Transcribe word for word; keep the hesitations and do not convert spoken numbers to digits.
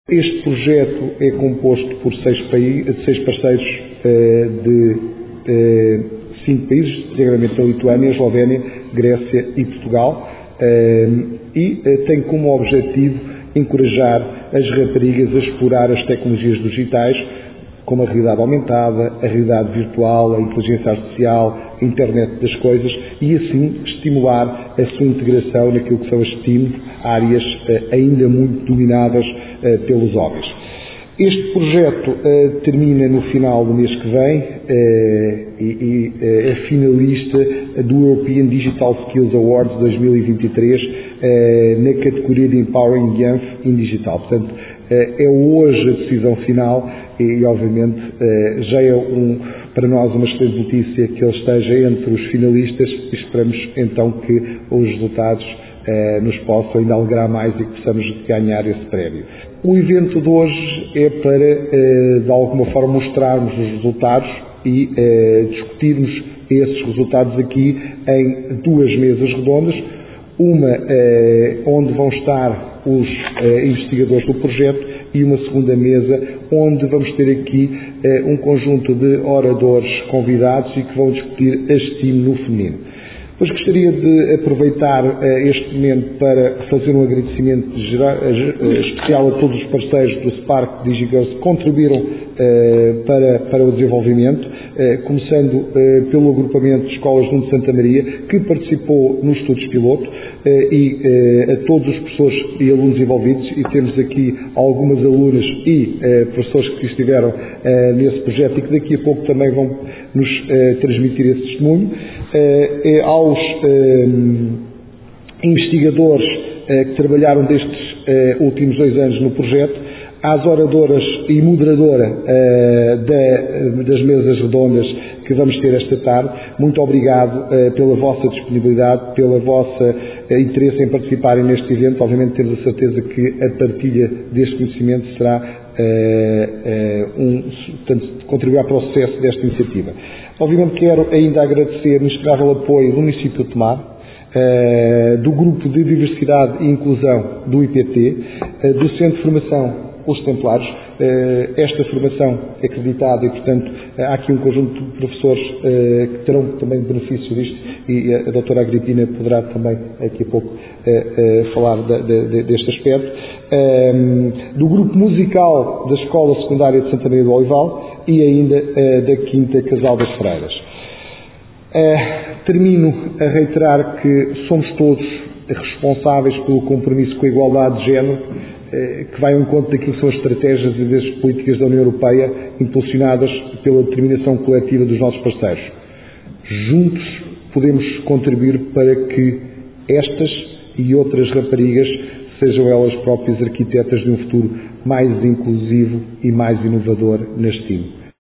Este projeto é composto por seis, países, seis parceiros eh, de eh, cinco países, designadamente a Lituânia, a Eslovénia, Grécia e Portugal, eh, e eh, tem como objetivo encorajar as raparigas a explorar as tecnologias digitais, como a realidade aumentada, a realidade virtual, a inteligência artificial, a internet das coisas, e assim estimular a sua integração naquilo que são as S T E M, áreas eh, ainda muito dominadas eh, pelos homens. Este projeto eh, termina no final do mês que vem eh, e, e eh, é finalista do European Digital Skills Awards dois mil e vinte e três eh, na categoria de Empowering Youth in Digital. Portanto, eh, é hoje a decisão final e, e obviamente, eh, já é um, para nós uma excelente notícia que ele esteja entre os finalistas e esperamos então que os resultados eh, nos possam ainda alegrar mais e que possamos ganhar esse prémio. O evento de hoje é para, eh, de alguma forma, mostrarmos os resultados e eh, discutirmos esses resultados aqui em duas mesas redondas, uma eh, onde vão estar os eh, investigadores do projeto e uma segunda mesa onde vamos ter aqui eh, um conjunto de oradores convidados e que vão discutir a S T E M no feminino. Pois gostaria de aproveitar uh, este momento para fazer um agradecimento geral, uh, especial a todos os parceiros do Spark DigiGirls que contribuíram uh, para, para o desenvolvimento, uh, começando uh, pelo agrupamento de escolas Nuno de Santa Maria, que participou nos estudos piloto, uh, e uh, a todos os professores e alunos envolvidos, e temos aqui algumas alunas e uh, professores que estiveram uh, nesse projeto e que daqui a pouco também vão nos uh, transmitir esse testemunho. Uh, aos uh, investigadores uh, que trabalharam destes uh, últimos dois anos no projeto, às oradoras e moderadora uh, da, das mesas redondas que vamos ter esta tarde, muito obrigado uh, pela vossa disponibilidade, pela vossa uh, interesse em participarem neste evento. Obviamente temos a certeza que a partilha deste conhecimento será uh, uh, um, portanto, contribuirá para o sucesso desta iniciativa. Obviamente quero ainda agradecer o inesperável apoio do município de Tomar, uh, do Grupo de Diversidade e Inclusão do I P T, uh, do Centro de Formação Os Templários. Uh, esta formação é acreditada e, portanto, uh, há aqui um conjunto de professores uh, que terão também benefício disto e a, a doutora Agripina poderá também, daqui a pouco, uh, uh, falar de, de, deste aspecto. Um, do Grupo Musical da Escola Secundária de Santa Maria do Olival e ainda uh, da Quinta Casal das Freiras. Uh, termino a reiterar que somos todos responsáveis pelo compromisso com a igualdade de género, uh, que vai ao encontro daquilo que são as estratégias e das políticas da União Europeia impulsionadas pela determinação coletiva dos nossos parceiros. Juntos podemos contribuir para que estas e outras raparigas sejam elas próprias arquitetas de um futuro mais inclusivo e mais inovador na S T E M.